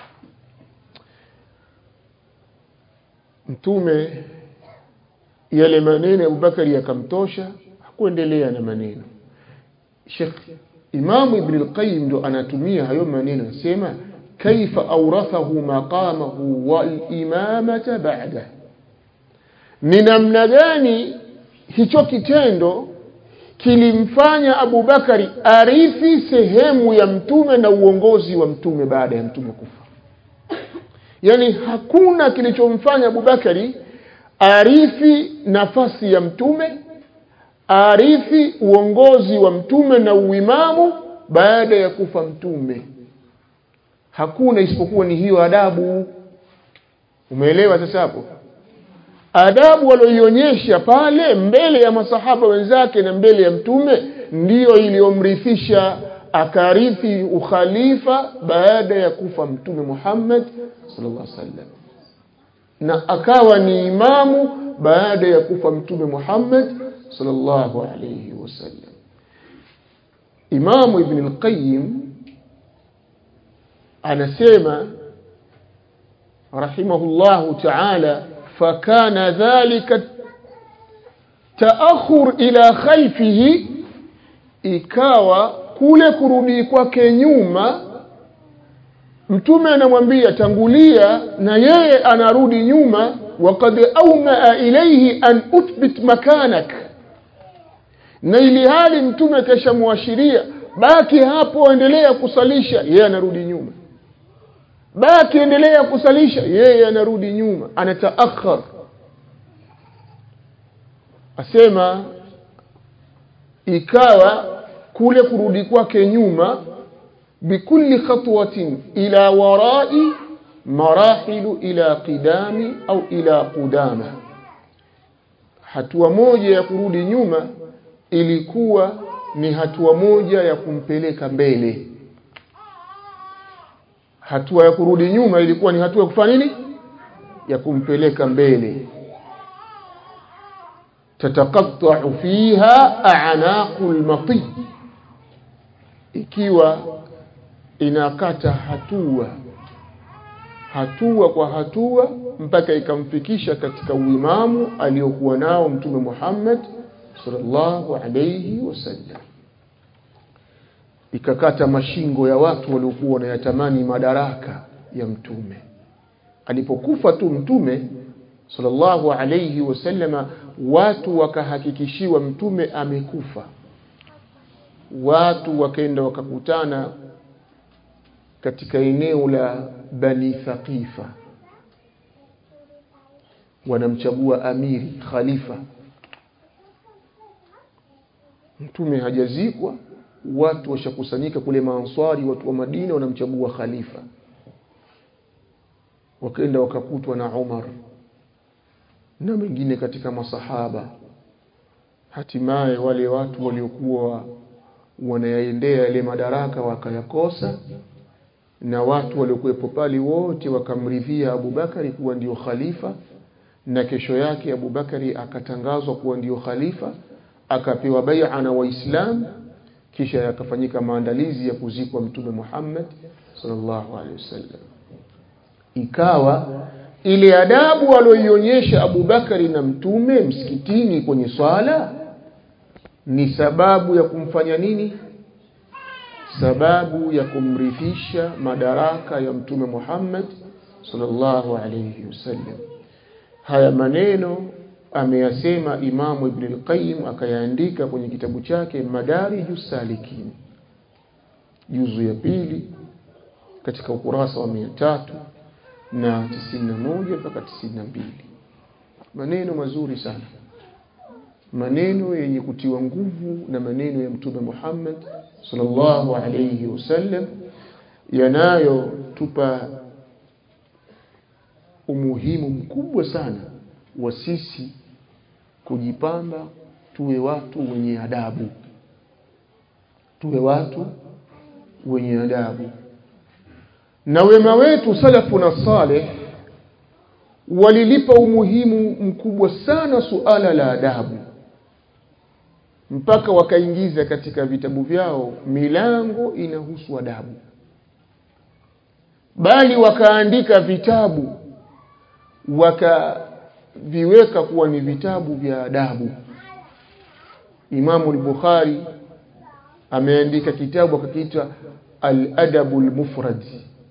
Mtume yale maneno Abu Bakari yakamtosha, hakuendelea na maneno. Sheikh Imam Ibn al-Qayyim ndo anatumia hayo maneno, anasema kaifa awrathahu maqamahu wal imamata ba'da, ni namna gani hicho kitendo kilimfanya Abu Bakari arithi sehemu ya Mtume na uongozi wa Mtume baada ya Mtume kufa. Yani hakuna kilichomfanya Abu Bakari arithi nafasi ya Mtume, arithi uongozi wa Mtume na uimamu baada ya kufa Mtume. Hakuna, isipokuwa ni hiyo adabu. Umeelewa sasa hapo? Adabu walioionyesha pale mbele ya masahaba wenzake na mbele ya Mtume ndiyo iliyomrithisha akarithi ukhalifa baada ya kufa Mtume Muhammad sallallahu alaihi wasallam, na akawa ni imamu baada ya kufa Mtume Muhammad sallallahu alaihi wasallam. Imam Ibn al-Qayyim anasema rahimahullahu ta'ala, fakana dhalika taakhur ila khalfihi, ikawa kule kurudi kwake nyuma, Mtume anamwambia tangulia na yeye anarudi nyuma, waqad awmaa ilayhi an uthbit makanak, na ili hali Mtume kashamwashiria baki hapo, endelea kusalisha, yeye anarudi nyuma. Baki endelea kusalisha, yeye anarudi nyuma, anataakhir. Asema ikawa kule kurudi kwake nyuma, bikulli khatwatin ila warai marahilu ila qidami au ila qudama, hatua moja ya kurudi nyuma ilikuwa ni hatua moja ya kumpeleka mbele. Hatua ya kurudi nyuma ilikuwa ni hatua ya kufanya nini? Ya kumpeleka mbele. Tataqatta'u fiha a'naqul mati, ikiwa inakata hatua kwa hatua mpaka ikamfikisha katika uimamu aliyokuwa nao Mtume Muhammad sallallahu alayhi wasallam. Ikakata mashingo ya watu waliokuwa wanayatamani madaraka ya Mtume. Alipokufa tu Mtume, sallallahu alayhi wasallama, watu wakahakikishiwa mtume amekufa. Watu wakaenda wakakutana katika eneo la Bani Thaqifa, wanamchagua amiri, khalifa. Mtume hajazikwa, watu washakusanyika kule Maansari, watu wa Madina wanamchagua khalifa. Wakaenda wakakutwa na Umar na wengine katika masahaba. Hatimaye wale watu waliokuwa wanayaendea ile madaraka wakayakosa, na watu waliokuwepo pale wote wakamridhia Abu Bakari kuwa ndio khalifa. Na kesho yake Abu Bakari akatangazwa kuwa ndio khalifa, akapewa bai'a na Waislamu, kisha yakafanyika maandalizi ya kuzikwa Mtume Muhammad sallallahu alaihi wasallam. Ikawa ile adabu aliyoionyesha Abu Bakari na Mtume msikitini kwenye swala ni sababu ya kumfanya nini? Sababu ya kumrithisha madaraka ya Mtume Muhammad sallallahu alayhi wasallam. Haya maneno ameyasema Imam Ibn al-Qayyim, akayaandika kwenye kitabu chake Madarijus Salikin, juzu ya 2, katika ukurasa wa 391 mpaka 92. Maneno mazuri sana, maneno yenye kutiwa nguvu na maneno ya Mtume Muhammad sallallahu alayhi wasallam, yanayotupa umuhimu mkubwa sana wa sisi kujipamba tuwe watu wenye adabu, tuwe watu wenye adabu. Na wema wetu salafu na saleh walilipa umuhimu mkubwa sana suala la adabu, mpaka wakaingiza katika vitabu vyao milango inahusu adabu, bali wakaandika vitabu wakaviweka kuwa ni vitabu vya adabu. Imam al-Bukhari ameandika kitabu akakiita Al-Adabul Mufrad,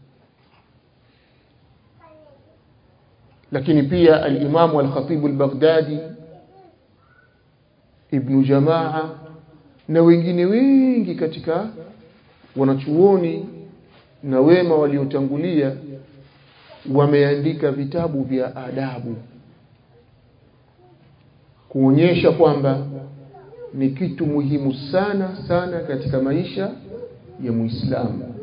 lakini pia al-Imam al-Khatib al-Baghdadi, Ibn Jamaa na wengine wengi katika wanachuoni na wema waliotangulia wameandika vitabu vya adabu, kuonyesha kwamba ni kitu muhimu sana sana katika maisha ya Muislamu.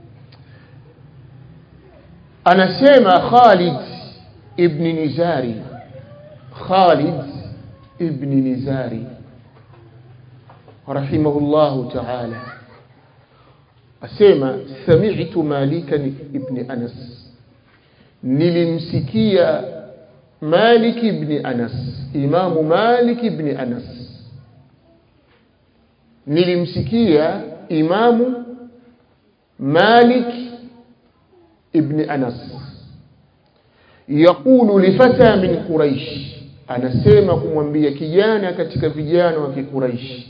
Anasema Khalid ibn Nizari, Khalid ibn Nizari rahimahullahu ta'ala, asema sami'tu Malik ibn Anas, nilimsikia Malik ibn Anas, Imam Malik ibn Anas, nilimsikia Imam Malik ibn Anas yaqulu li fata min Quraish, anasema kumwambia kijana katika vijana wa Quraish.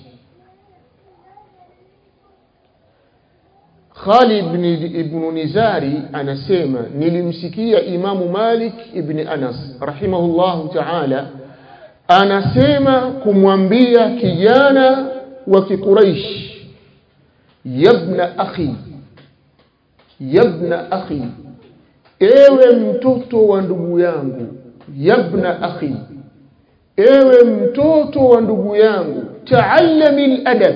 Khalid ibn Nizari anasema nilimsikia Imamu Malik ibn Anas rahimahullahu ta'ala anasema kumwambia kijana wa Quraish, yabna akhi, yabna akhi, ewe mtoto wa ndugu yangu, yabna akhi, ewe mtoto wa ndugu yangu, ta'allami al-adab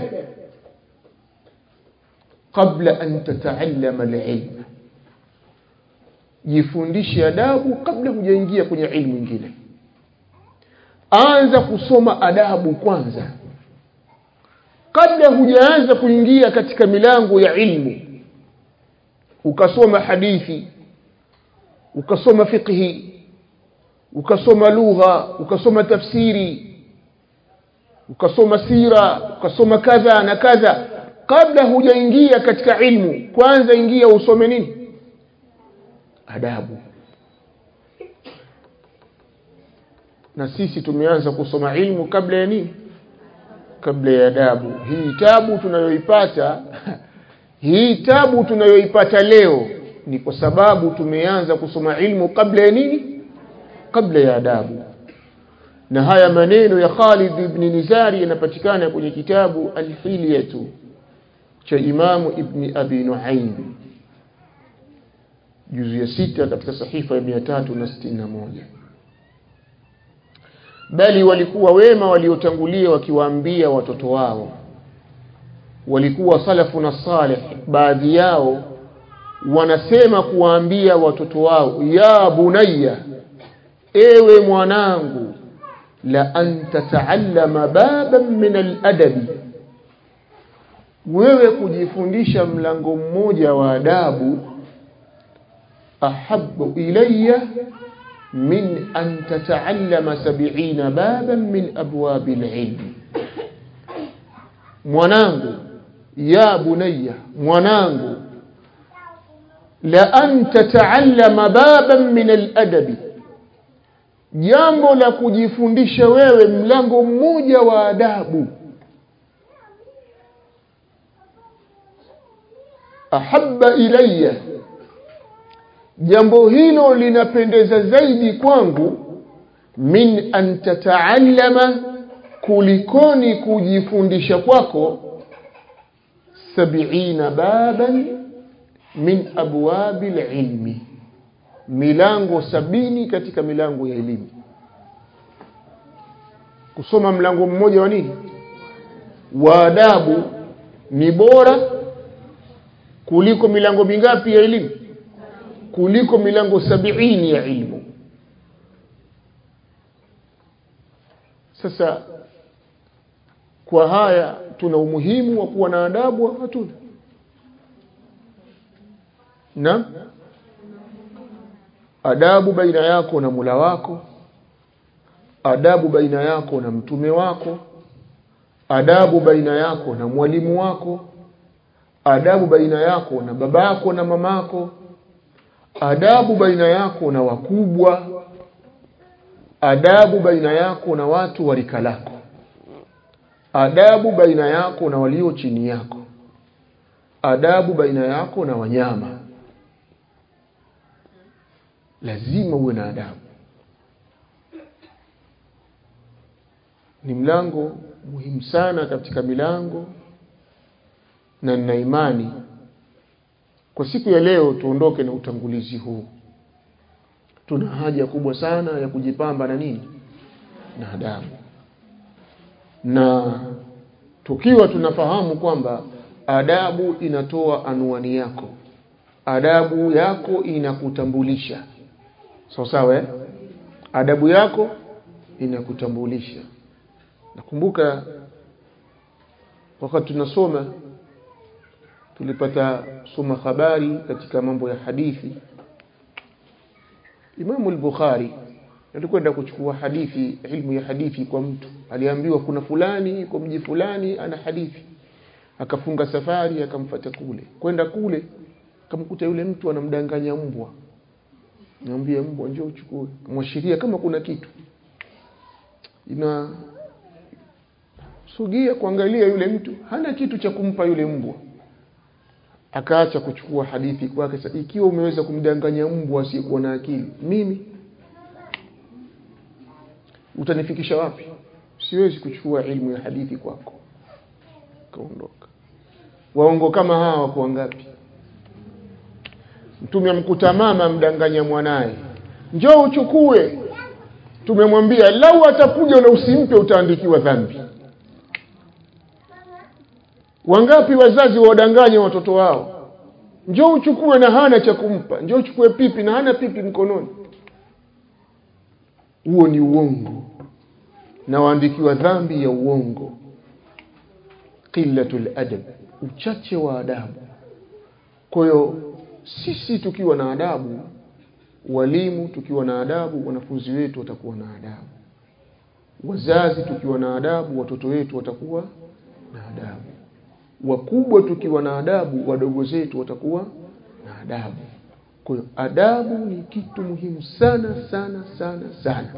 qabla an tata'allama al-ilm, jifundishe adabu kabla hujaingia kwenye ilmu nyingine. Anza kusoma adabu kwanza kabla hujaanza kuingia katika milango ya ilmu. Ukasoma hadithi, ukasoma fiqhi, ukasoma lugha, ukasoma tafsiri, ukasoma sira, ukasoma kadha na kadha. Kabla hujaingia katika ilmu, kwanza ingia usome nini? Adabu. Na sisi tumeanza kusoma ilmu kabla ya nini? Kabla ya adabu. Hii tabu tunayoipata leo ni kwa sababu tumeanza kusoma ilmu kabla ya nini? kabla ya adabu. Na haya maneno ya Khalid ibn Nizari yanapatikana kwenye kitabu Al-Hilyatu cha Imam Ibn Abi Nuaym, juzu ya 6 katika sahifa ya 361. Bali walikuwa wema waliotangulia wakiwaambia watoto wao, walikuwa salafuna salih, baadhi yao wanasema kuwaambia watoto wao, ya bunayya, ewe mwanangu, la anta ta'allama baban min al-adabi, wewe kujifundisha mlango mmoja wa adabu, ahabbu ilayya min an tata'allama 70 baban min abwabil ilm. Mwanangu, ya bunayya, mwanangu, la an tata'allama baban min al-adabi, jambo la kujifundisha wewe mlango mmoja wa adabu, ahabba ilayya, jambo hilo linapendeza zaidi kwangu, min an tata'allama, kulikoni kujifundisha kwako, 70 baban min abwabil ilmi, milango 70 katika milango ya elimu. Kusoma mlango mmoja wa nini? Wa adabu ni bora kuliko milango mingapi ya elimu? Kuliko milango 70 ya ilmu. Sasa kwa haya tuna umuhimu wa kuwa na adabu au hatuna? Na adabu baina yako na Mola wako, adabu baina yako na mtume wako, adabu baina yako na mwalimu wako, adabu baina yako na babako na mamako, adabu baina yako na wakubwa, adabu baina yako na watu wa rika lako, adabu baina yako na walio chini yako, adabu baina yako na wanyama. Lazima uwe na adabu. Ni mlango muhimu sana katika milango, na nina imani kwa siku ya leo tuondoke na utangulizi huu. Tuna haja kubwa sana ya kujipamba na nini? Na adabu. Na tukiwa tunafahamu kwamba adabu inatoa anwani yako, adabu yako inakutambulisha. Sawa, adabu yako inakutambulisha. Nakumbuka wakati tunasoma tulipata soma habari katika mambo ya hadithi. Imam al-Bukhari alikwenda kuchukua hadithi, ilmu ya hadithi kwa mtu. Aliambiwa kuna fulani kwa mji fulani ana hadithi. Akafunga safari akamfuata kule. Kwenda kule akamkuta yule mtu anamdanganya mbwa. Niambie mbwa njoo uchukue. Mwashiria kama kuna kitu. Sogea kuangalia yule mtu, hana kitu cha kumpa yule mbwa. Akaacha kuchukua hadithi kwake. Sasa ikiwa umeweza kumdanganya mbwa asiyekuwa na akili, mimi utanifikisha wapi? Siwezi kuchukua ilmu ya hadithi kwako. Kaondoka. Waongo kama hawa wako wangapi? Mtume amkuta mama mdanganya mwanae, njoo uchukue. Tumemwambia lau atakuja na usimpe utaandikiwa dhambi. Wangapi wazazi wadanganya watoto wao, njoo uchukue na hana cha kumpa, njoo uchukue pipi na hana pipi mkononi. Huo ni uongo, na waandikiwa dhambi ya uongo. Qillatul adab, uchache wa adabu. Kwa hiyo sisi tukiwa na adabu, walimu tukiwa na adabu, wanafunzi wetu watakuwa na adabu. Wazazi tukiwa na adabu, watoto wetu watakuwa na adabu. Wakubwa tukiwa na adabu, wadogo zetu watakuwa na adabu. Kwa hiyo adabu ni kitu muhimu sana sana sana sana.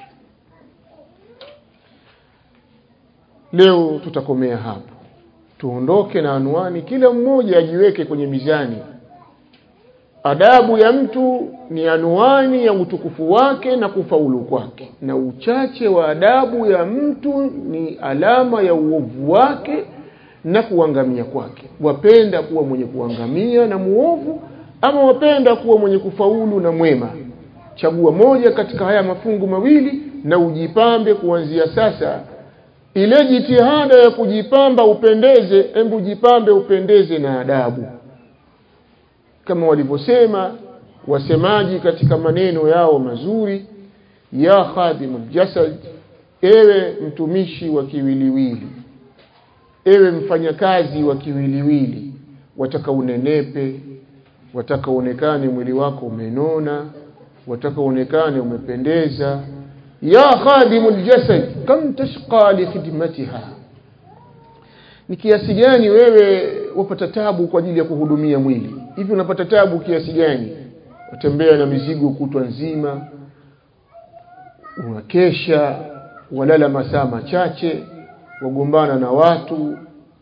Leo tutakomea hapo. Tuondoke na anwani, kila mmoja ajiweke kwenye mizani. adabu ya mtu ni anwani ya utukufu wake na kufaulu kwake, na uchache wa adabu ya mtu ni alama ya uovu wake na kuangamia kwake. Wapenda kuwa mwenye kuangamia na muovu, ama wapenda kuwa mwenye kufaulu na mwema? Chagua moja katika haya mafungu mawili na ujipambe kuanzia sasa. Ile jitihada ya kujipamba upendeze, hebu jipambe upendeze na adabu, kama walivyosema wasemaji katika maneno yao mazuri: ya khadimul jasad, ewe mtumishi wa kiwiliwili, ewe mfanyakazi wa kiwiliwili, wataka unenepe, wataka uonekane mwili wako umenona, wataka uonekane umependeza. Ya khadimul jasad, kam tashqa li khidmatiha, ni kiasi gani wewe wapata tabu kwa ajili ya kuhudumia mwili? Hivi unapata tabu kiasi gani? Utembea na mizigo kutwa nzima, unakesha, walala masaa machache, wagombana na watu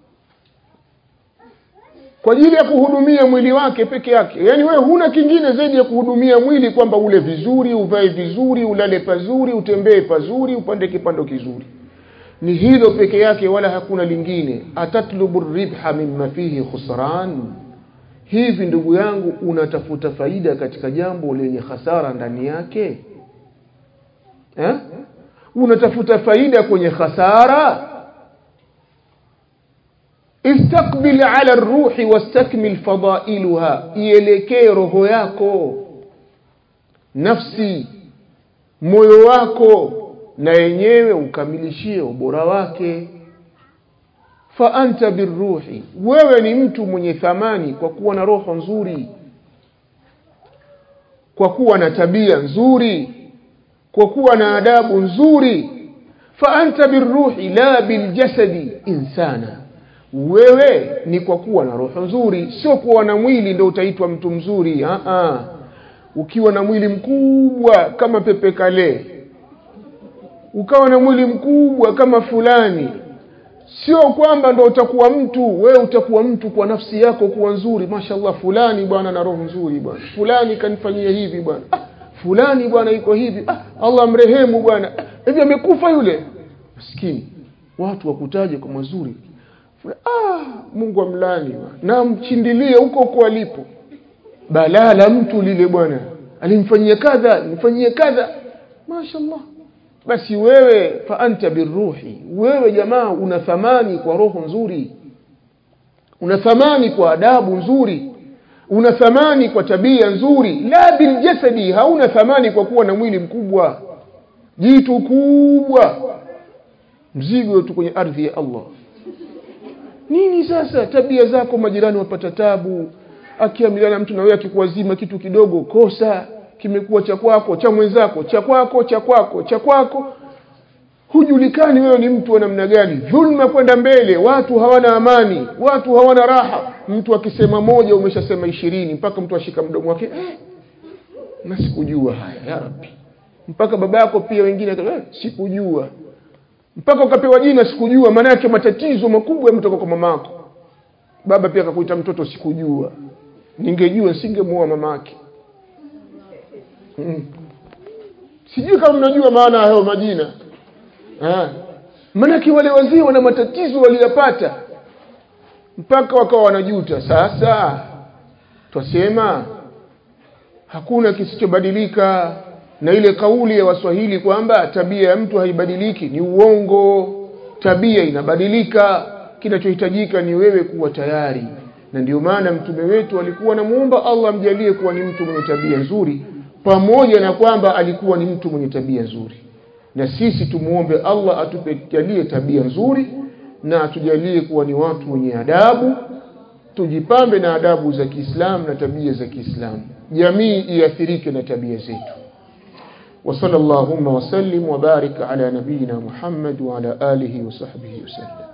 kwa ajili ya kuhudumia mwili wake peke yake. Yani wewe huna kingine zaidi ya kuhudumia mwili, kwamba ule vizuri, uvae vizuri, ulale pazuri, utembee pazuri, upande kipando kizuri. Ni hilo peke yake, wala hakuna lingine. Atatlubu ribha mimma fihi khusran, hivi ndugu yangu unatafuta faida katika jambo lenye hasara ndani yake? Unatafuta faida kwenye hasara? Istaqbil ala ruhi wastakmil fadailuha, ielekee roho yako, nafsi, moyo wako, na yenyewe ukamilishie ubora wake. Fa anta birruhi, wewe ni mtu mwenye thamani kwa kuwa na roho nzuri, kwa kuwa na tabia nzuri, kwa kuwa na adabu nzuri. Fa anta birruhi la biljasadi insana, wewe ni kwa kuwa na roho nzuri, sio kuwa na mwili ndio utaitwa mtu mzuri. Ukiwa na mwili mkubwa kama Pepe Kale, ukawa na mwili mkubwa kama fulani, sio kwamba ndio utakuwa mtu. Wewe utakuwa mtu kwa nafsi yako kuwa nzuri. Mashaallah, fulani bwana na roho nzuri bwana, fulani kanifanyia hivi bwana, fulani bwana iko hivi, Allah mrehemu bwana, hivi amekufa yule maskini. Watu wakutaje kwa mazuri, Mungu amlani na mchindilie huko kwa alipo. Balaa la mtu lile bwana, alimfanyia kadha, alimfanyia kadha. Mashaallah. Basi wewe fa anta birruhi, wewe jamaa una thamani kwa roho nzuri, una thamani kwa adabu nzuri, una thamani kwa tabia nzuri. La bil jasadi, hauna thamani kwa kuwa na mwili mkubwa, jitu kubwa, mzigo tu kwenye ardhi ya Allah. Nini sasa? Tabia zako majirani wapata tabu, akiamiliana mtu na wewe akikuwazima kitu kidogo, kosa kimekuwa cha kwako, cha mwenzako, cha kwako, cha kwako, cha kwako. Hujulikani wewe ni mtu wa namna gani. Dhulma kwenda mbele, watu hawana amani, watu hawana raha. Mtu akisema moja umeshasema 20, mpaka mtu ashika mdomo wake, na sikujua haya ya Rabbi. Mpaka baba yako pia wengine sikujua, mpaka ukapewa jina sikujua. Maana yake matatizo makubwa yametoka kwa mamako. Baba pia akakuita mtoto sikujua, ningejua singemuoa mamake. Sijui kama mnajua maana ya hayo majina. Maana wale wazee wana matatizo waliyapata mpaka wakawa wanajuta. Sasa twasema hakuna kisichobadilika, na ile kauli ya Waswahili kwamba tabia ya mtu haibadiliki ni uongo. Tabia inabadilika, kinachohitajika ni wewe kuwa tayari. Na ndio maana mtume wetu alikuwa anamuomba Allah amjalie kuwa ni mtu mwenye tabia nzuri, pamoja na kwamba alikuwa ni mtu mwenye tabia nzuri. Na sisi tumuombe Allah atujalie tabia nzuri, na atujalie kuwa ni watu wenye adabu, tujipambe na adabu za Kiislamu na tabia za Kiislamu, jamii iathirike na tabia zetu. وصلى اللهم وسلم وبارك على نبينا محمد وعلى آله وصحبه وسلم.